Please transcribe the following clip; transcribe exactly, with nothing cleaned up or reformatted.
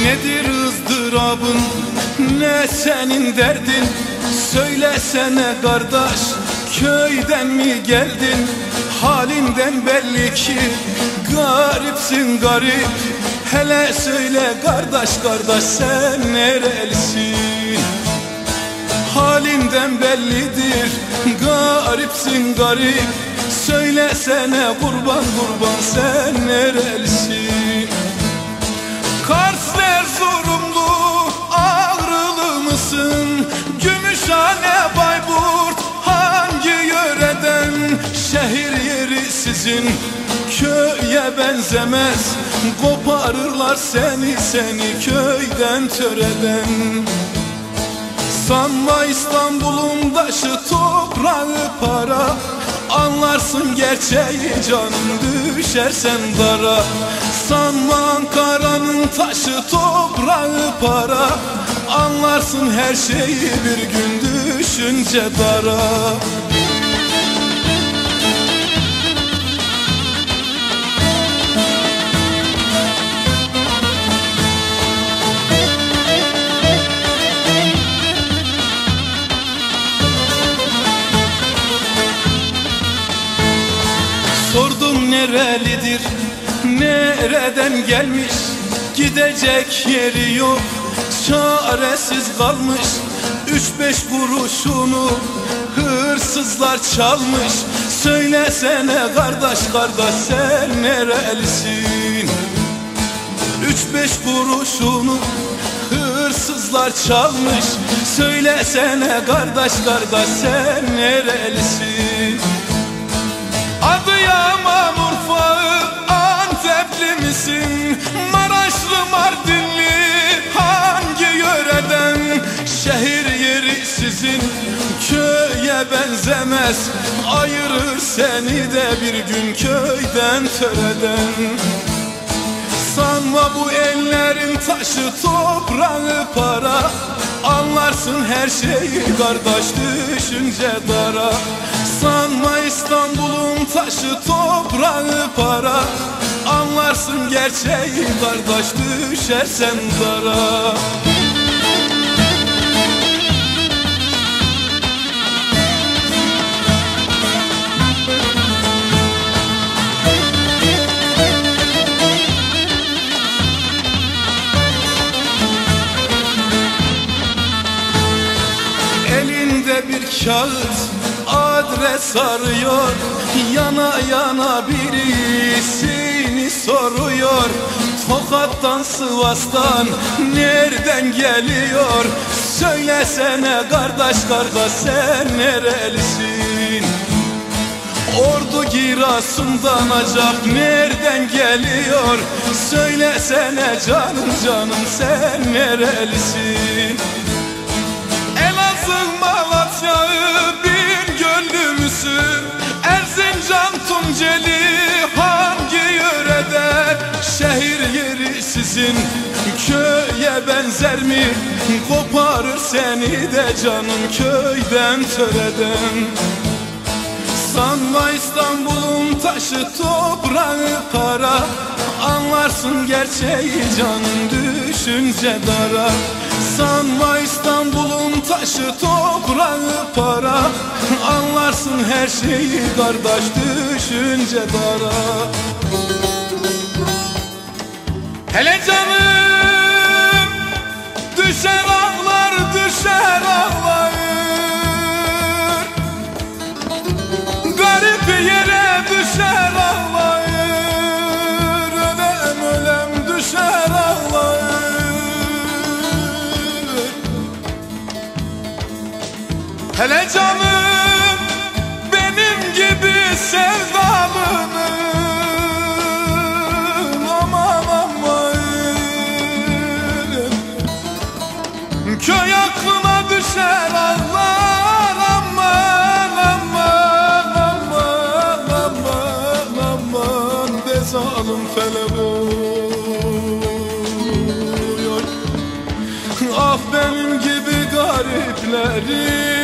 Nedir ızdırabın, ne senin derdin? Söylesene kardeş, köyden mi geldin? Halinden belli ki garipsin garip. Hele söyle kardeş kardeş, sen nerelisin? Halinden bellidir, garipsin garip. Söylesene kurban kurban, sen nerelisin? Kars Erzurumlu, Ağrılı mısın? Gümüşhane, Bayburt, hangi yöreden? Şehir yeri sizin köye benzemez. Koparırlar seni seni köyden töreden. Sanma İstanbul'un taşı toprağı para. Anlarsın gerçeği canım, düşersen dara. Sanma Ankara'nın taşı toprağı para. Anlarsın her şeyi bir gün düşünce dara. Sordum nerelidir, nereden gelmiş? Gidecek yeri yok, çaresiz kalmış. Üç beş kuruşunu hırsızlar çalmış. Söylesene kardeş kardeş, sen nerelisin? Üç beş kuruşunu hırsızlar çalmış. Söylesene kardeş kardeş, sen nerelisin? Adıyaman, Urfa, Antepli misin? Maraşlı, Mardinli, hangi yöreden? Şehir yeri sizin köye benzemez. Ayırır seni de bir gün köyden töreden. Sanma bu ellerin taşı toprağı para. Anlarsın her şeyi kardeş, düşünce dara. Sanma İstanbul'un taşı toprağı para. Anlarsın gerçeği kardeş, düşersen dara. Elinde bir kağıt, adres arıyor. Yana yana birisini soruyor. Tokat'tan, Sivas'tan nereden geliyor? Söylesene kardeş kardeş, sen nerelisin? Ordu, Giresun'dan acaba nereden geliyor? Söylesene canım canım, sen nerelisin? Elazığ, Malatya, Bingöllü müsün? Erzincan, Tunceli, hangi yöreden? Şehir yeri sizin köye benzer mi? Koparır seni de canım köyden töreden. Sanma İstanbul'un taşı toprağı para. Anlarsın gerçeği canım, düşünce dara. Sanma İstanbul'un taşı toprağı para. Anlarsın her şeyi kardeş, düşünce dara. Hele canım düşer ağlar, düşer ağlar. Garip yere düşer ağlar. Ölem ölem düşer ağlar. Hele canım benim gibi sevdalının, aman aman. Köy aklına düşer ağlar, aman aman aman aman aman. De zalim felek oluyor. Ah benim gibi garipleri